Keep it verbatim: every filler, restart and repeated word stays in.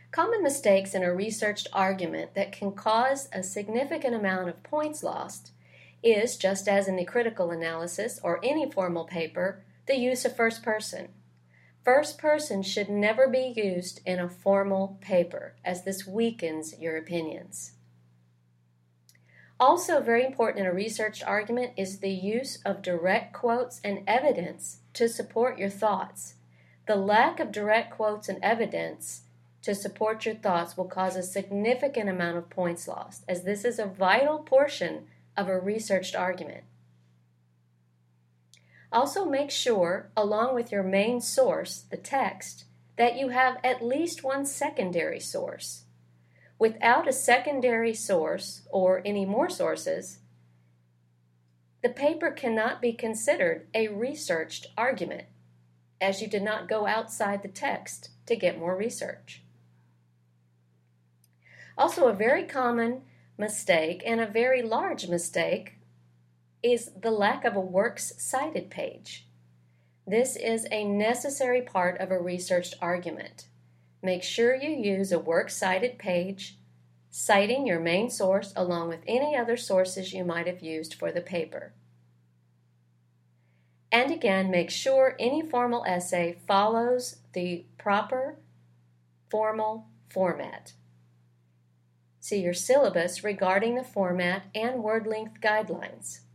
Common mistakes in a researched argument that can cause a significant amount of points lost is, just as in the critical analysis or any formal paper, the use of first person. First person should never be used in a formal paper, as this weakens your opinions. Also very important in a researched argument is the use of direct quotes and evidence to support your thoughts. The lack of direct quotes and evidence to support your thoughts will cause a significant amount of points lost, as this is a vital portion of a researched argument. Also make sure, along with your main source, the text, that you have at least one secondary source. Without a secondary source, or any more sources, the paper cannot be considered a researched argument, as you did not go outside the text to get more research. Also, a very common mistake and a very large mistake is the lack of a works cited page. This is a necessary part of a researched argument. Make sure you use a works cited page, citing your main source along with any other sources you might have used for the paper. And again, make sure any formal essay follows the proper formal format. See your syllabus regarding the format and word length guidelines.